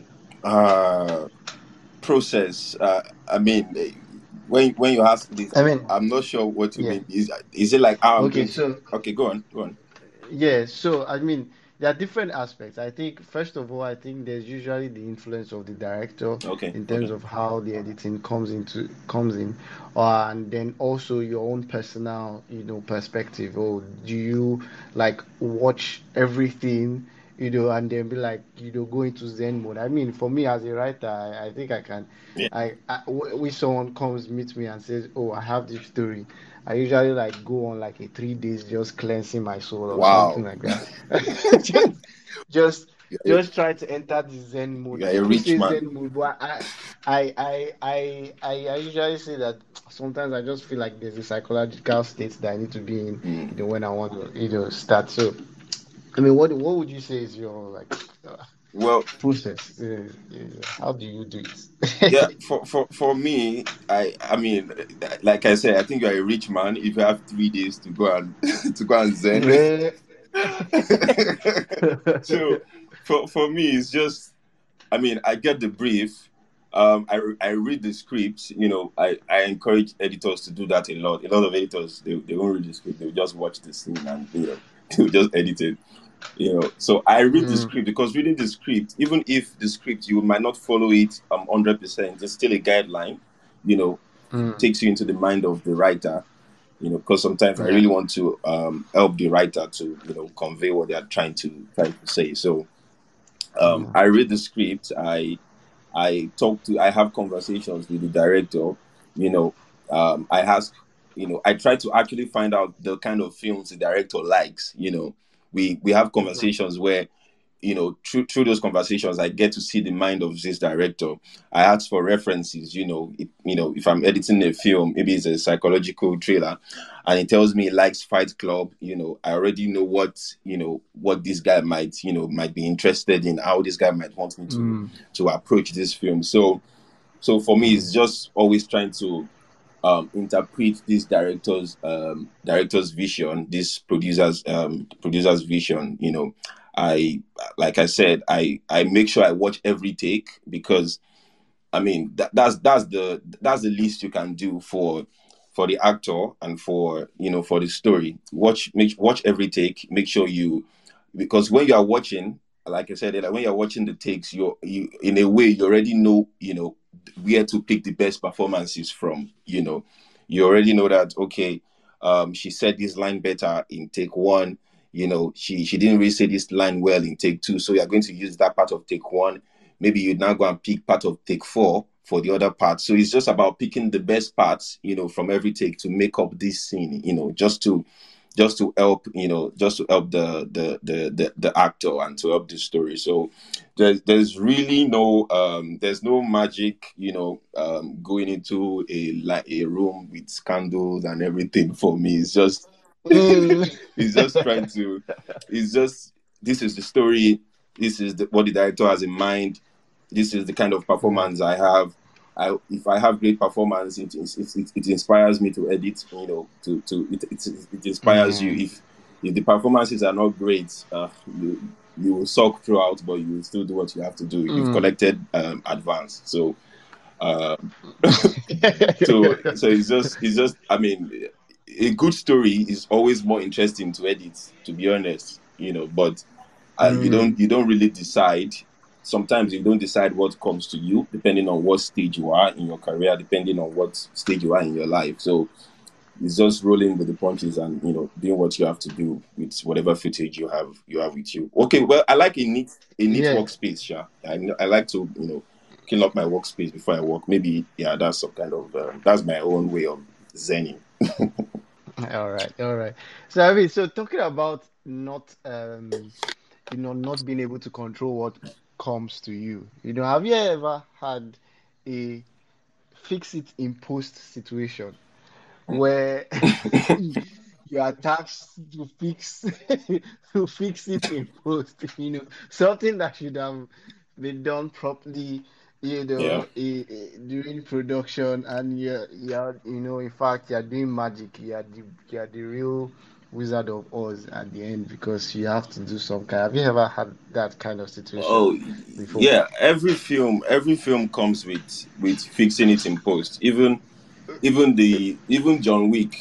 Uh, process. Uh, I mean, eh, when when you ask this, I mean, I'm not sure what you yeah. mean. Is is it like how I'm Okay, going to? so Okay, go on, go on. yeah, so I mean, there are different aspects. I think, first of all, I think there's usually the influence of the director Okay, in terms okay. of how the editing comes into comes in, uh, and then also your own personal, you know, perspective. Or do you like watch everything, you know, and then be like, you know, go into Zen mode? I mean, for me as a writer, I, I think I can. Yeah. I, I w- when someone comes meet me and says, "Oh, I have this story," I usually like go on like a three days just cleansing my soul or something Wow. like that. just, just, You are, a, just try to enter the Zen mode. you are a People rich say man. Zen mode, but I, I, I, I, I, I usually say that sometimes I just feel like there's a psychological state that I need to be in, Mm. you know, when I want to, you know, start. So, I mean, what, what would you say is your like uh, Well, process? Uh, uh, how do you do yeah, it? for, for for me, I I mean, like I said, I think you're a rich man if you have three days to go and to go and zen. Yeah. So for for me, it's just, I mean, I get the brief. Um, I, I read the script. You know, I, I encourage editors to do that a lot. A lot of editors, they, they won't read the script. They'll just watch the scene and, you know, they'll just edit it. You know, so I read the Mm, script because reading the script, even if the script you might not follow it um one hundred percent, it's still a guideline. You know, mm, takes you into the mind of the writer. You know, because sometimes I yeah. really want to um help the writer to you know convey what they are trying to trying to say. So um, Mm, I read the script. I I talk to. I have conversations with the director. You know, um, I ask. You know, I try to actually find out the kind of films the director likes. You know, we we have mm, conversations where you know through through those conversations I get to see the mind of this director. I ask for references. You know, if, you know if I'm editing a film, maybe it's a psychological thriller, and it tells me he likes Fight Club. You know, I already know what you know what this guy might you know might be interested in, how this guy might want me to mm, to approach this film. So so for me, mm, it's just always trying to um, interpret this director's um, director's vision, this producer's um, producer's vision. You know, I like I said, I I make sure I watch every take because I mean, that, that's that's the that's the least you can do for for the actor and for you know for the story. Watch make watch every take. Make sure you because when you are watching, like I said, like when you're watching the takes, you're you in a way you already know you know where to pick the best performances from. You know, you already know that okay, um, she said this line better in take one. You know, she she didn't really say this line well in take two, so you're going to use that part of take one. Maybe you now go and pick part of take four for the other part. So it's just about picking the best parts, you know, from every take to make up this scene, you know, just to just to help, you know, just to help the the the the, the actor and to help the story. So there's there's really no um there's no magic, you know, um going into a like a room with candles and everything for me. It's just Mm. it's just trying to it's just this is the story, this is the, what the director has in mind, this is the kind of performance I have. I, if I have great performance, it, it, it, it inspires me to edit, you know, to, to it, it, it inspires you. If if the performances are not great, uh, you, you will suck throughout, but you will still do what you have to do. You've Mm. collected um, advance. So, uh, so, so it's just, it's just, I mean, a good story is always more interesting to edit, to be honest, you know, but uh, you Mm. don't, you don't really decide. Sometimes you don't decide what comes to you, depending on what stage you are in your career, depending on what stage you are in your life. So it's just rolling with the punches and you know doing what you have to do with whatever footage you have you have with you. Okay, well, I like a neat a neat Yeah. workspace. Sure, I I like to you know clean up my workspace before I work. Maybe yeah, that's some kind of um, that's my own way of zenning. All right, all right. So I mean, so talking about not um you know not being able to control what comes to you. You know, have you ever had a fix it in post situation where you are tasked to fix to fix it in post, you know, something that should have been done properly, you Yeah. know, i- i- during production, and you're, you're, you know, in fact, you're doing magic. You're the, you're the real Wizard of Oz at the end because you have to do some kind. Have you ever had that kind of situation Oh before? yeah, every film every film comes with with fixing it in post. Even even the even John Wick.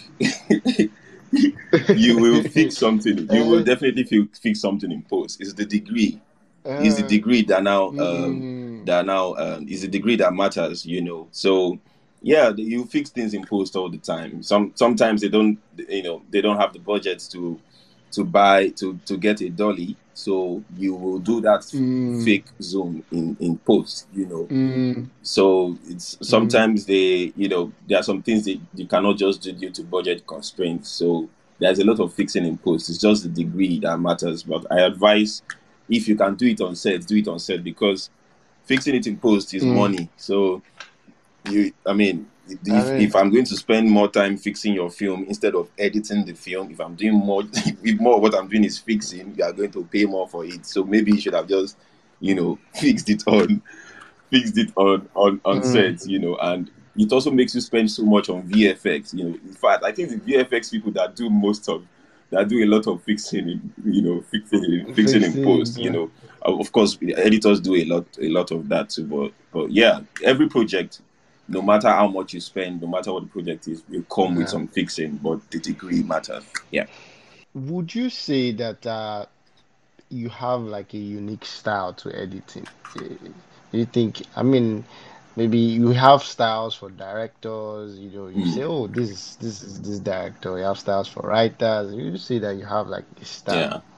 You will fix something. You will Uh, definitely feel, fix something in post. It's the degree. It's the uh, degree that now um mm, that now um is the degree that matters. You know. So yeah, the- you fix things in post all the time. Some sometimes they don't. You know they don't have the budget to to buy to to get a dolly. So you will do that mm, fake zoom in in post. You know mm, so it's mm, sometimes they, you know, there are some things that you cannot just do due to budget constraints. So there's a lot of fixing in post. It's just the degree that matters. But I advise if you can do it on set, do it on set because fixing it in post is mm. money. So you, I mean, I if mean, if I'm going to spend more time fixing your film instead of editing the film, if I'm doing more, if more of what I'm doing is fixing, you are going to pay more for it. So maybe you should have just, you know, fixed it on fixed it on on on mm, set, you know, and it also makes you spend so much on V F X, you know. In fact, I think the V F X people that do most of that do a lot of fixing, in, you know, fixing in, fixing in fixing. post, you know. Uh, Of course, the editors do a lot a lot of that too, but but yeah, every project, no matter how much you spend, no matter what the project is, will come with Yeah. some fixing, but the degree matters. Yeah. Would you say that uh, you have like a unique style to editing? Eh, You think, I mean, maybe you have styles for directors, you know, you Mm, say, oh, this is this is this director. You have styles for writers. You say that you have like a yeah. style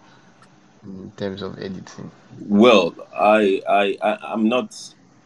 in terms of editing. Well, I I, I I'm not.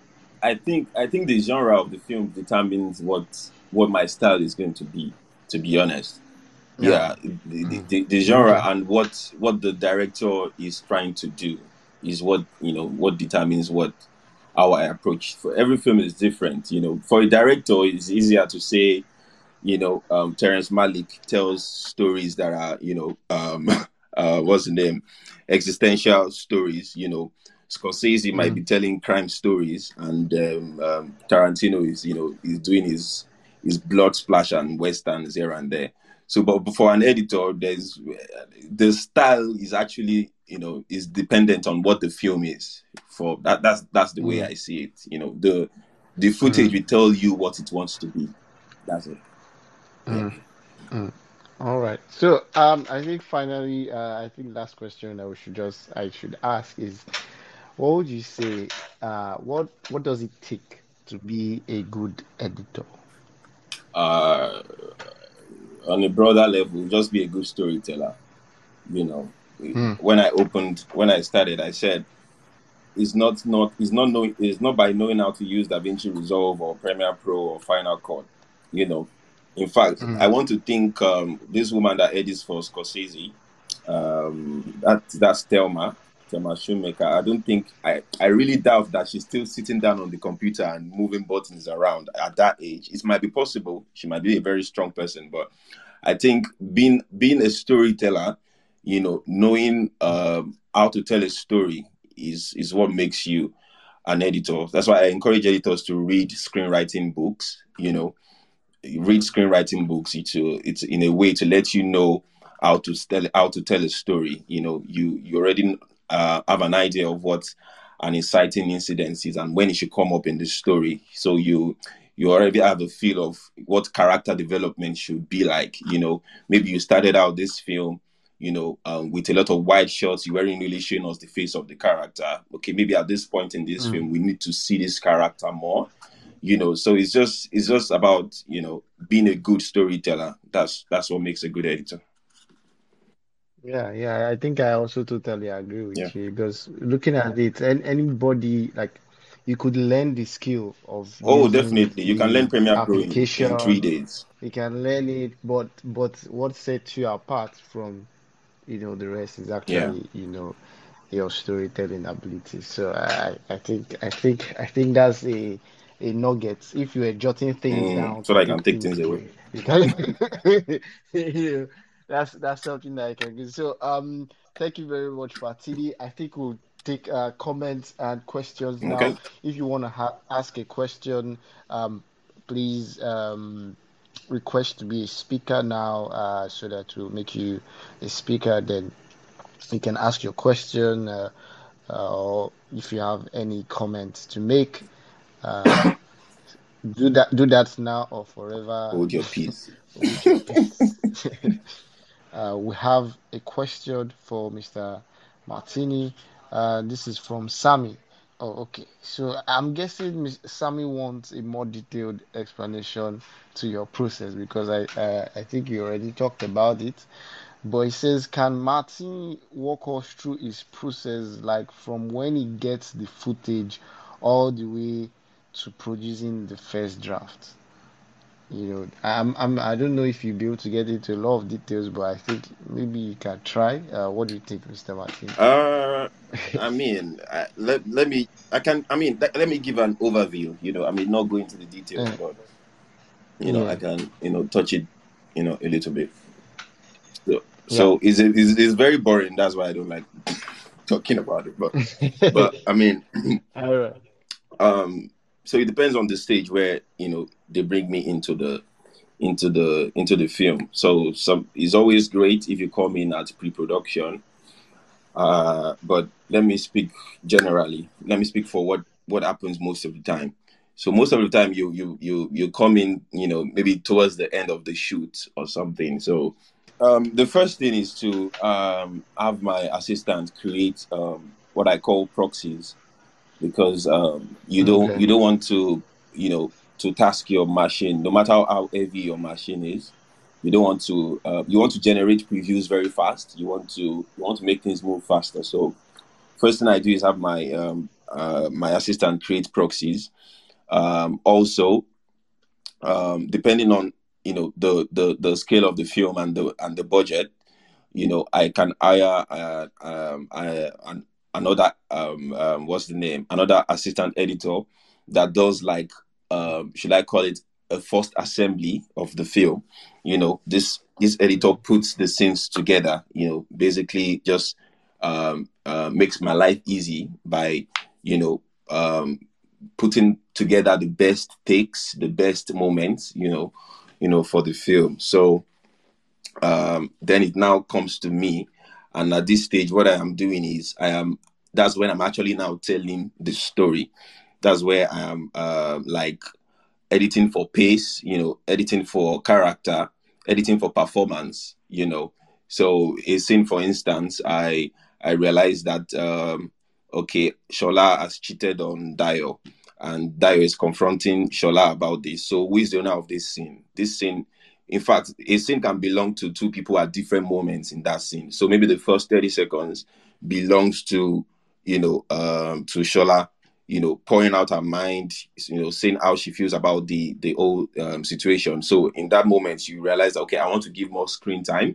I think I think the genre of the film determines what what my style is going to be. To be honest, Yeah. yeah, the, the, Mm. the the genre Okay. and what what the director is trying to do is what you know what determines what how I approach. For every film is different. You know, for a director, it's easier to say. You know, um, Terrence Malick tells stories that are you know um, uh, what's the name, existential stories. You know, Scorsese might Mm. be telling crime stories, and um, um, Tarantino is, you know, is doing his his blood splash and westerns here and there. So, but for an editor, there's the style is actually, you know, is dependent on what the film is. For that, that's that's the way Mm. I see it. You know, the the footage mm. will tell you what it wants to be. That's it. Mm. Yeah. Mm. All right. So um, I think finally, uh, I think last question that we should just I should ask is, what would you say? Uh, what what does it take to be a good editor? Uh, on a broader level, just be a good storyteller. You know, mm. when I opened, when I started, I said, it's not not it's not knowing it's not by knowing how to use DaVinci Resolve or Premiere Pro or Final Cut. You know, in fact, mm. I want to think um, this woman that edits for Scorsese, um, that that's Thelma. Thelma Shoemaker. I don't think I, I really doubt that she's still sitting down on the computer and moving buttons around at that age. It might be possible. She might be a very strong person, but I think being being a storyteller, you know, knowing um, how to tell a story is is what makes you an editor. That's why I encourage editors to read screenwriting books. You know, read screenwriting books. It's a, it's in a way to let you know how to tell how to tell a story. You know, you you already uh, have an idea of what an inciting incident is and when it should come up in the story. So you you already have a feel of what character development should be like. You know, maybe you started out this film, you know, um, with a lot of wide shots, you weren't really showing us the face of the character. Okay, maybe at this point in this mm. film, we need to see this character more. You know, so it's just it's just about, you know, being a good storyteller. That's that's what makes a good editor. Yeah, yeah, I think I also totally agree with yeah. you, because looking at it, and anybody, like, you could learn the skill of oh definitely you can learn Premiere Pro in, in three days. You can learn it, but but what sets you apart from, you know, the rest is actually, yeah. you know, your storytelling ability. So I I think I think I think that's a a nugget. If you are jotting things mm, down, so that I can take things, things away. You can, you know, that's that's something that I can do. So um, thank you very much, Fatidi. I think we'll take uh, comments and questions now. Okay. If you want to ha- ask a question, um, please um, request to be a speaker now, uh, so that we'll make you a speaker. Then you can ask your question, uh, uh, or if you have any comments to make. Uh, do that. Do that now or forever. Hold your peace. Hold your peace. Uh, we have a question for Mister Martini. Uh, this is from Sammy. Oh, okay. So I'm guessing Miz Sammy wants a more detailed explanation to your process, because I uh, I think you already talked about it. But he says, can Martini walk us through his process, like from when he gets the footage all the way to producing the first draft? You know, I'm, I'm, I don't know if you'll be able to get into a lot of details, but I think maybe you can try. Uh, what do you think, Mister Martin? Uh, I mean, I, let, let me, I can, I mean, let, let me give an overview, you know, I mean, not go into the details, yeah. but, you know, yeah. I can, you know, touch it, you know, a little bit. So, so yeah. it's, it's, it's very boring. That's why I don't like talking about it. But, but I mean, all right. Um, so it depends on the stage where, you know, they bring me into the into the into the film. So some it's always great if you come in at pre-production. Uh, but let me speak generally. Let me speak for what what happens most of the time. So most of the time you you you you come in, you know, maybe towards the end of the shoot or something. So um, the first thing is to um, have my assistant create um, what I call proxies. Because um, you don't okay. you don't want to, you know, to task your machine, no matter how, how heavy your machine is. You don't want to uh, you want to generate previews very fast. You want to you want to make things move faster. So first thing I do is have my um, uh, my assistant create proxies. Um, also, um, depending on, you know, the, the the scale of the film and the and the budget, you know, I can hire uh, um, I, an another um, um what's the name another assistant editor that does, like, um should I call it a first assembly of the film. You know, this this editor puts the scenes together, you know, basically just um uh, makes my life easy by, you know, um putting together the best takes, the best moments, you know you know for the film. So um then it now comes to me. And at this stage, what I am doing is I am, that's when I'm actually now telling the story. That's where I am uh, like editing for pace, you know, editing for character, editing for performance, you know. So a scene, for instance, I I realized that um, okay, Shola has cheated on Dayo, and Dayo is confronting Shola about this. So who is the owner of this scene? This scene, in fact, a scene can belong to two people at different moments in that scene. So maybe the first thirty seconds belongs to, you know, um, to Shola, you know, pouring out her mind, you know, saying how she feels about the the whole um, situation. So in that moment, you realize, okay, I want to give more screen time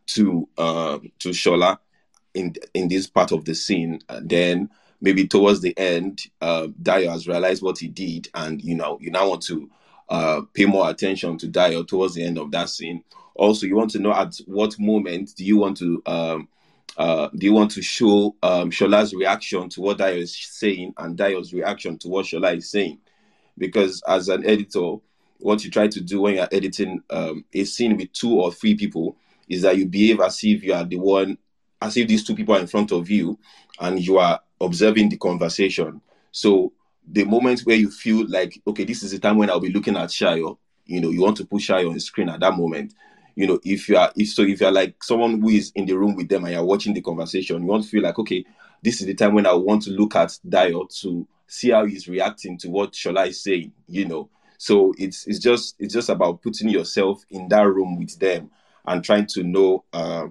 to uh, to Shola in in this part of the scene. And then maybe towards the end, uh, Dayo has realized what he did, and you know, you now want to uh, pay more attention to Dayo towards the end of that scene. Also, you want to know at what moment do you want to um, uh, do you want to show um, Shola's reaction to what Dayo is saying and Dayo's reaction to what Shola is saying? Because as an editor, what you try to do when you're editing um, a scene with two or three people is that you behave as if you are the one, as if these two people are in front of you and you are observing the conversation. So the moment where you feel like, okay, this is the time when I'll be looking at Shayo, you know, you want to put Shayo on the screen at that moment. You know, if you are, if so, if you're like someone who is in the room with them and you're watching the conversation, you want to feel like, okay, this is the time when I want to look at Dayo to see how he's reacting to what Shola is saying, you know. So it's it's just it's just about putting yourself in that room with them and trying to know, uh,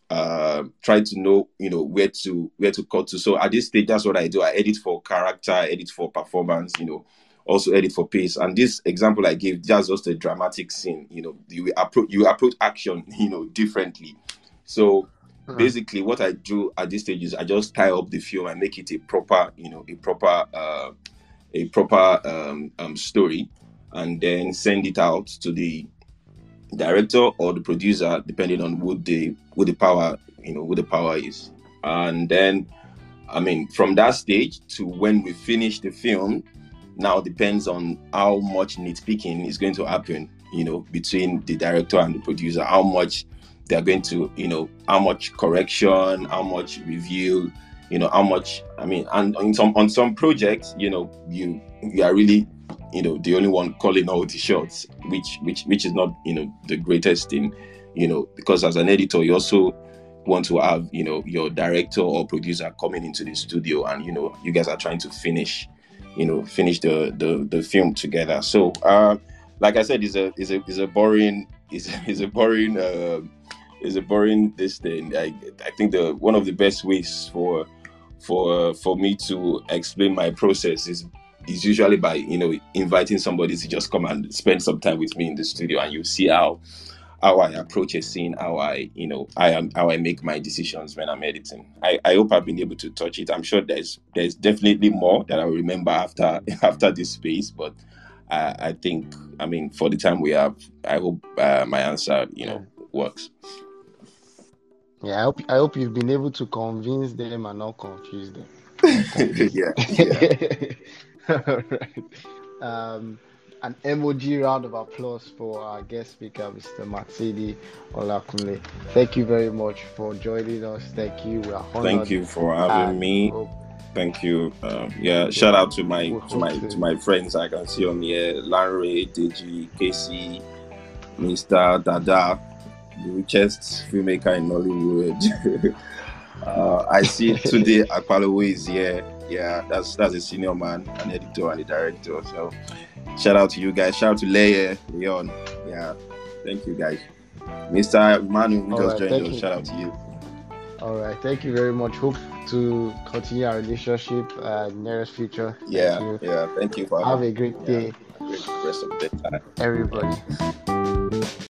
uh, try to know, you know, where to where to cut to. So at this stage, that's what I do. I edit for character, I edit for performance, you know, also edit for pace. And this example I gave, that's just a dramatic scene. You know, you approach you approach action, you know, differently. So uh-huh. basically, what I do at this stage is I just tie up the film and make it a proper, you know, a proper, uh, a proper um, um, story, and then send it out to the director or the producer, depending on who the who the power, you know, who the power is. And then, I mean, from that stage to when we finish the film, now depends on how much nitpicking is going to happen, you know, between the director and the producer, how much they're going to, you know, how much correction, how much review, you know, how much, I mean, and on some on some projects, you know, you you are really, you know, the only one calling all the shots, which which which is not, you know, the greatest thing, you know, because as an editor, you also want to have, you know, your director or producer coming into the studio, and you know, you guys are trying to finish, you know, finish the the, the film together. So, uh, like I said, is a is a is a boring is is a boring uh, is a boring this thing. I I think the one of the best ways for for uh, for me to explain my process is. is usually by, you know, inviting somebody to just come and spend some time with me in the studio, and you see how how I approach a scene, how I, you know, I am how I make my decisions when I'm editing. I, I hope I've been able to touch it. I'm sure there's there's definitely more that I'll remember after after this space, but uh, I think, I mean, for the time we have, I hope uh, my answer, you know, works. Yeah, I hope I hope you've been able to convince them and not confuse them. yeah. yeah. All right. Um, an emoji round of applause for our guest speaker, Mister Matsidi Olakunle. Thank you very much for joining us. Thank you. We are honored. Thank you for having me. Hope... Thank you. Um, yeah, shout out to my to my to my friends I can see on here: Lanre, Deji, Casey, Mister Dada, the richest filmmaker in Nollywood. uh, I see today Akpalowo is here. Yeah, that's that's a senior man, an editor and a director. So shout out to you guys. Shout out to Leia, Leon. Yeah, thank you guys. Mister Manu, who just right, joined us. You. Shout out to you. All right, thank you very much. Hope to continue our relationship uh, in the nearest future. Thank yeah, you. yeah. Thank you for have a great day. Yeah, great rest of the day. Everybody.